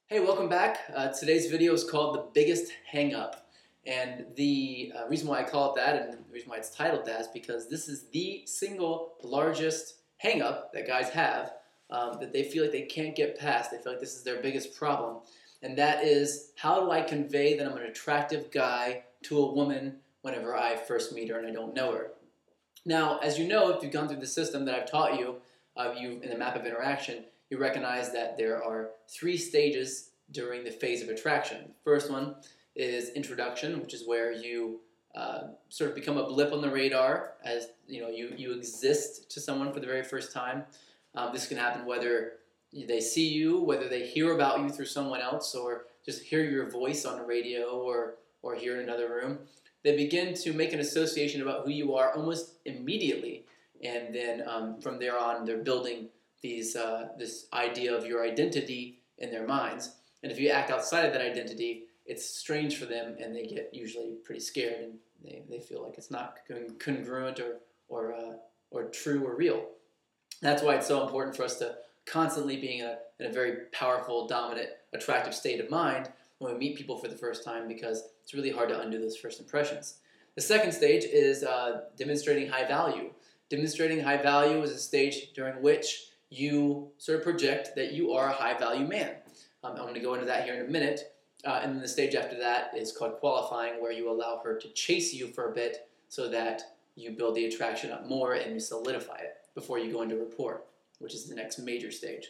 Hey, welcome back. Today's video is called The Biggest Hang-Up. And the reason why I call it that, and the reason why it's titled that, is because this is the single largest hang-up that guys have that they feel like they can't get past. They feel like this is their biggest problem. And that is, how do I convey that I'm an attractive guy to a woman whenever I first meet her and I don't know her? Now, as you know, if you've gone through the system that I've taught you, in the map of interaction, you recognize that there are three stages during the phase of attraction. The first one is introduction, which is where you sort of become a blip on the radar as you exist to someone for the very first time. This can happen whether they see you, whether they hear about you through someone else, or just hear your voice on the radio or hear in another room. They begin to make an association about who you are almost immediately, and then from there on, they're building this idea of your identity in their minds. And if you act outside of that identity, it's strange for them, and they get usually pretty scared, and they feel like it's not congruent or true or real. That's why it's so important for us to constantly being in a very powerful, dominant, attractive state of mind when we meet people for the first time, because it's really hard to undo those first impressions. The second stage is demonstrating high value. Demonstrating high value is a stage during which you sort of project that you are a high value man. I'm going to go into that here in a minute. And then the stage after that is called qualifying, where you allow her to chase you for a bit so that you build the attraction up more and you solidify it before you go into rapport, which is the next major stage.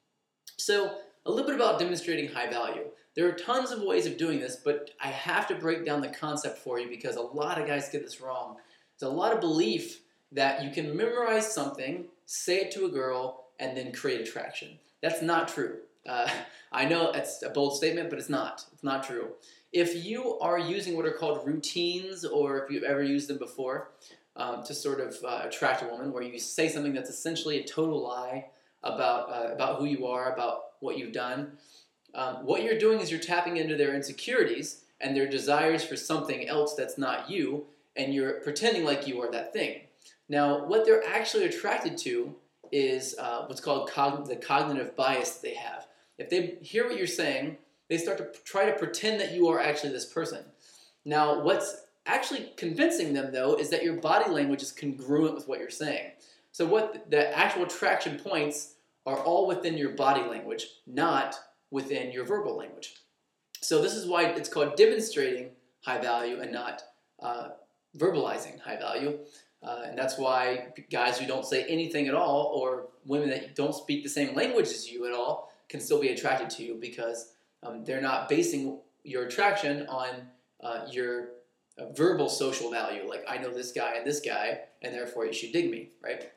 So a little bit about demonstrating high value. There are tons of ways of doing this, but I have to break down the concept for you because a lot of guys get this wrong. There's a lot of belief that you can memorize something, say it to a girl, and then create attraction. That's not true. I know it's a bold statement, but it's not. It's not true. If you are using what are called routines, or if you've ever used them before, to sort of attract a woman, where you say something that's essentially a total lie about who you are, about what you've done, what you're doing is you're tapping into their insecurities and their desires for something else that's not you, and you're pretending like you are that thing. Now, what they're actually attracted to is what's called the cognitive bias that they have. If they hear what you're saying, they start to try to pretend that you are actually this person. Now, what's actually convincing them, though, is that your body language is congruent with what you're saying. So what the actual attraction points are all within your body language, not within your verbal language. So this is why it's called demonstrating high value and not verbalizing high value. And that's why guys who don't say anything at all, or women that don't speak the same language as you at all, can still be attracted to you, because they're not basing your attraction on your verbal social value, like I know this guy, and therefore you should dig me, right?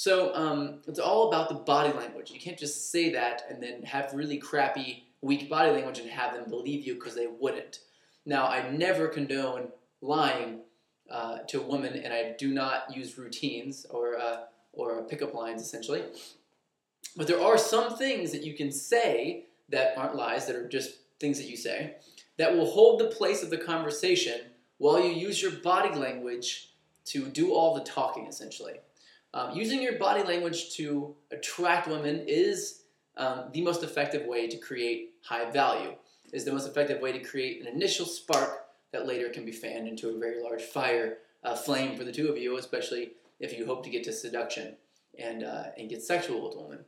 So it's all about the body language. You can't just say that and then have really crappy, weak body language and have them believe you, because they wouldn't. Now, I never condone lying to a woman, and I do not use routines or pickup lines, essentially. But there are some things that you can say that aren't lies, that are just things that you say, that will hold the place of the conversation while you use your body language to do all the talking, essentially. Using your body language to attract women is the most effective way to create high value, is the most effective way to create an initial spark that later can be fanned into a very large flame for the two of you, especially if you hope to get to seduction and get sexual with a woman.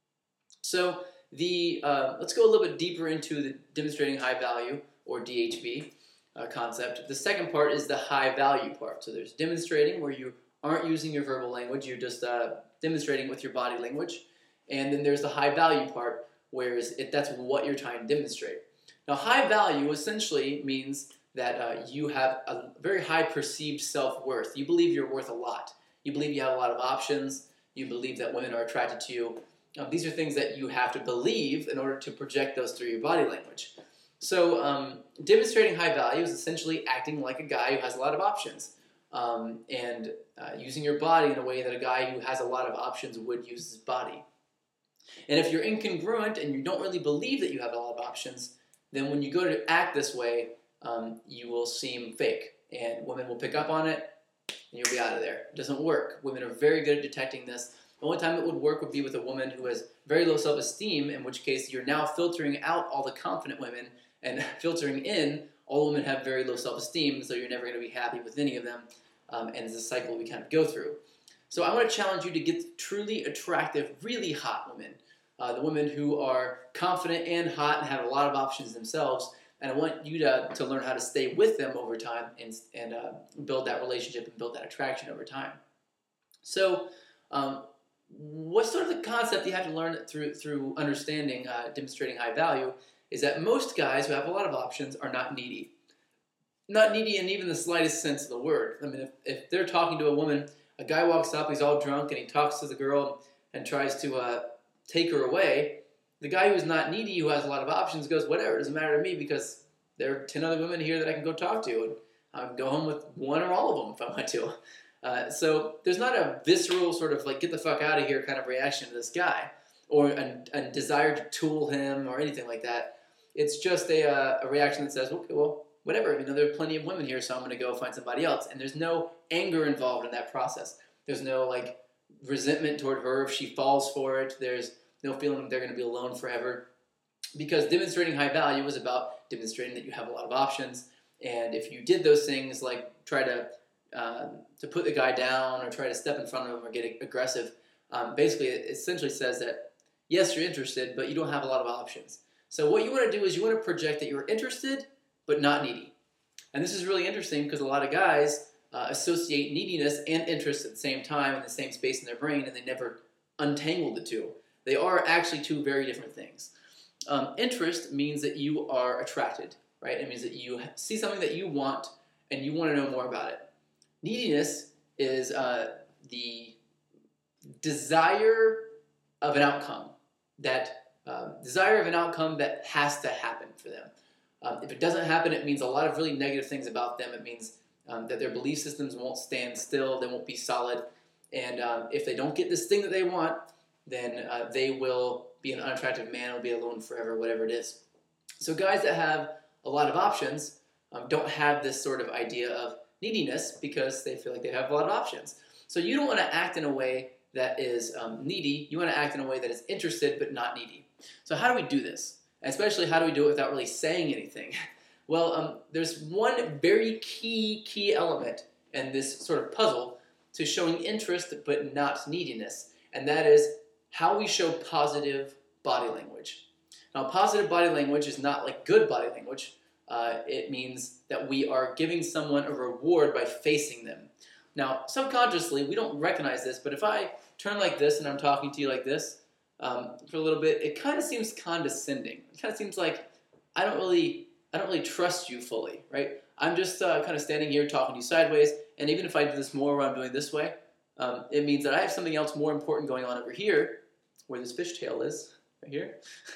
So let's go a little bit deeper into the demonstrating high value, or DHV, concept. The second part is the high value part. So there's demonstrating, where you aren't using your verbal language, you're just demonstrating with your body language. And then there's the high value part, where that's what you're trying to demonstrate. Now, high value essentially means that you have a very high perceived self-worth. You believe you're worth a lot. You believe you have a lot of options. You believe that women are attracted to you. These are things that you have to believe in order to project those through your body language. So demonstrating high value is essentially acting like a guy who has a lot of options, and using your body in a way that a guy who has a lot of options would use his body. And if you're incongruent and you don't really believe that you have a lot of options, then when you go to act this way, you will seem fake, and women will pick up on it, and you'll be out of there. It doesn't work. Women are very good at detecting this. The only time it would work would be with a woman who has very low self-esteem, in which case you're now filtering out all the confident women and filtering in all women have very low self-esteem, so you're never going to be happy with any of them, and it's a cycle we kind of go through. So I want to challenge you to get truly attractive, really hot women, the women who are confident and hot and have a lot of options themselves, and I want you to learn how to stay with them over time and build that relationship and build that attraction over time. So what's sort of the concept you have to learn through understanding demonstrating high value is that most guys who have a lot of options are not needy. Not needy in even the slightest sense of the word. I mean, if they're talking to a woman, a guy walks up, he's all drunk, and he talks to the girl and tries to take her away, the guy who's not needy, who has a lot of options, goes, whatever, it doesn't matter to me because there are 10 other women here that I can go talk to, and I can go home with one or all of them if I want to. So there's not a visceral sort of like, get the fuck out of here kind of reaction to this guy, or a desire to tool him or anything like that. It's just a reaction that says, okay, well, whatever, you know, there are plenty of women here, so I'm going to go find somebody else. And there's no anger involved in that process. There's no, like, resentment toward her if she falls for it. There's no feeling they're going to be alone forever. Because demonstrating high value is about demonstrating that you have a lot of options. And if you did those things, like try to put the guy down or try to step in front of him or get aggressive, basically it essentially says that, yes, you're interested, but you don't have a lot of options. So what you want to do is you want to project that you're interested, but not needy. And this is really interesting because a lot of guys associate neediness and interest at the same time in the same space in their brain, and they never untangle the two. They are actually two very different things. Interest means that you are attracted, right? It means that you see something that you want and you want to know more about it. Neediness is the desire of an outcome that has to happen for them. If it doesn't happen, it means a lot of really negative things about them. It means that their belief systems won't stand still, they won't be solid, and if they don't get this thing that they want, then they will be an unattractive man, will be alone forever, whatever it is. So guys that have a lot of options don't have this sort of idea of neediness because they feel like they have a lot of options. So you don't want to act in a way that is needy. You want to act in a way that is interested but not needy. So how do we do this? And especially, how do we do it without really saying anything? Well, there's one very key element in this sort of puzzle to showing interest but not neediness, and that is how we show positive body language. Now, positive body language is not like good body language. It means that we are giving someone a reward by facing them. Now, subconsciously, we don't recognize this, but if I turn like this and I'm talking to you like this for a little bit, it kind of seems condescending. It kind of seems like I don't really trust you fully, right? I'm just kind of standing here talking to you sideways, and even if I do this more where I'm doing this way, it means that I have something else more important going on over here, where this fishtail is, right here,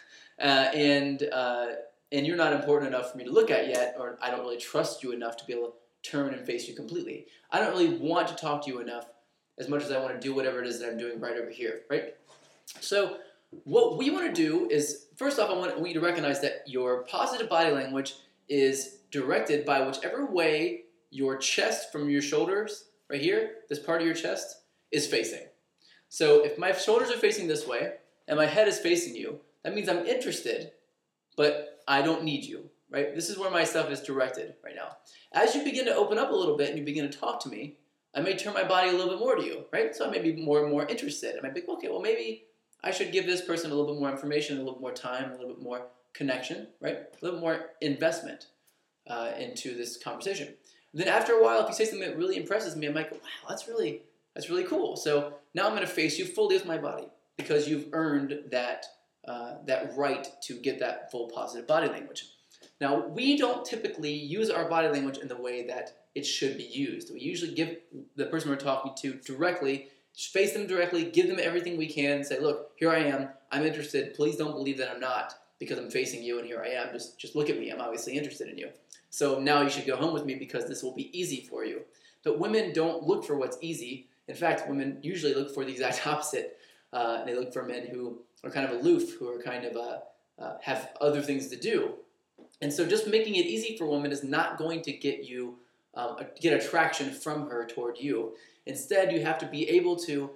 and you're not important enough for me to look at yet, or I don't really trust you enough to be able to turn and face you completely. I don't really want to talk to you enough as much as I want to do whatever it is that I'm doing right over here, right? So what we want to do is, first off, I want you to recognize that your positive body language is directed by whichever way your chest from your shoulders, right here, this part of your chest, is facing. So if my shoulders are facing this way and my head is facing you, that means I'm interested, but I don't need you, right? This is where my stuff is directed right now. As you begin to open up a little bit and you begin to talk to me, I may turn my body a little bit more to you, right? So I may be more and more interested. I might be, okay, well, maybe I should give this person a little bit more information, a little bit more time, a little bit more connection, right? A little bit more investment into this conversation. And then after a while, if you say something that really impresses me, I might go, wow, that's really cool. So now I'm going to face you fully with my body because you've earned that right to get that full positive body language. Now, we don't typically use our body language in the way that it should be used. We usually give the person we're talking to directly, face them directly, give them everything we can, say, look, here I am, I'm interested, please don't believe that I'm not because I'm facing you and here I am, just look at me, I'm obviously interested in you. So now you should go home with me because this will be easy for you. But women don't look for what's easy. In fact, women usually look for the exact opposite. They look for men who are kind of aloof, who are kind of have other things to do. And so just making it easy for women is not going to get you get attraction from her toward you. Instead, you have to be able to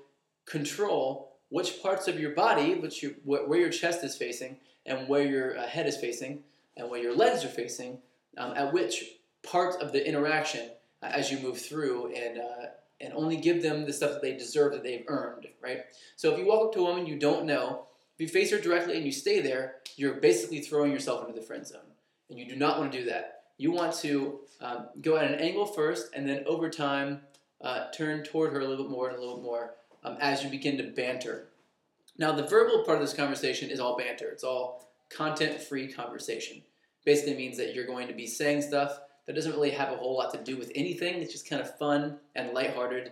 control which parts of your body, where your chest is facing, and where your head is facing, and where your legs are facing, at which part of the interaction as you move through, and only give them the stuff that they deserve, that they've earned, right? So if you walk up to a woman you don't know, if you face her directly and you stay there, you're basically throwing yourself into the friend zone, and you do not want to do that. You want to go at an angle first, and then over time turn toward her a little bit more and a little bit more as you begin to banter. Now, the verbal part of this conversation is all banter. It's all content-free conversation. Basically means that you're going to be saying stuff that doesn't really have a whole lot to do with anything. It's just kind of fun and lighthearted.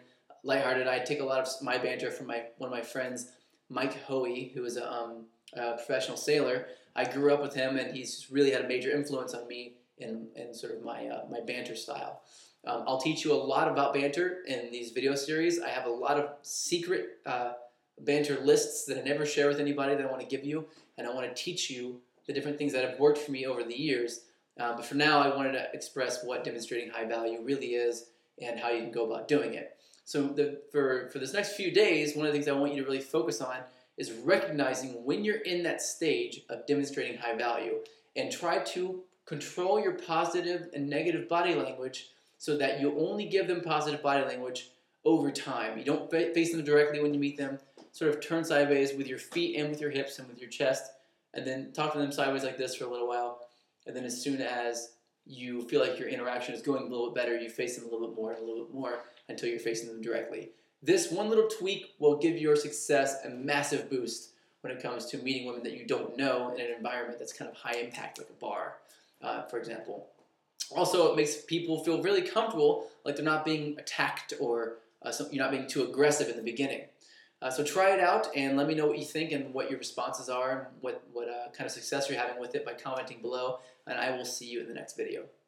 I take a lot of my banter from one of my friends, Mike Hoey, who is a professional sailor. I grew up with him, and he's really had a major influence on me in sort of my banter style. I'll teach you a lot about banter in these video series. I have a lot of secret banter lists that I never share with anybody that I want to give you, and I want to teach you the different things that have worked for me over the years. But for now, I wanted to express what demonstrating high value really is and how you can go about doing it. So for this next few days, one of the things I want you to really focus on is recognizing when you're in that stage of demonstrating high value, and try to control your positive and negative body language so that you only give them positive body language over time. You don't face them directly when you meet them. Sort of turn sideways with your feet and with your hips and with your chest, and then talk to them sideways like this for a little while. And then as soon as you feel like your interaction is going a little bit better, you face them a little bit more and a little bit more until you're facing them directly. This one little tweak will give your success a massive boost when it comes to meeting women that you don't know in an environment that's kind of high impact, like a bar, for example. Also, it makes people feel really comfortable, like they're not being attacked or you're not being too aggressive in the beginning. So try it out and let me know what you think and what your responses are and what kind of success you're having with it by commenting below, and I will see you in the next video.